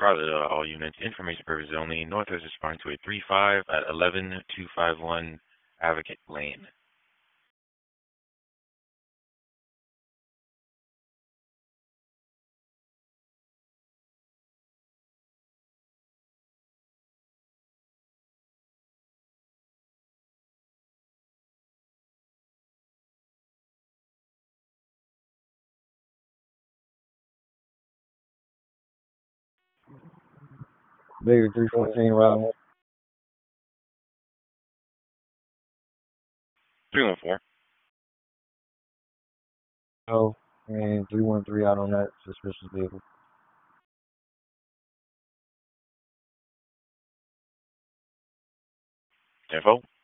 Probably all units. Information purposes only. Northwest responding to a 3-5 at 11251 Advocate Lane. Bigger 314 routing. 314. Oh, and 313 out on that suspicious vehicle. Info.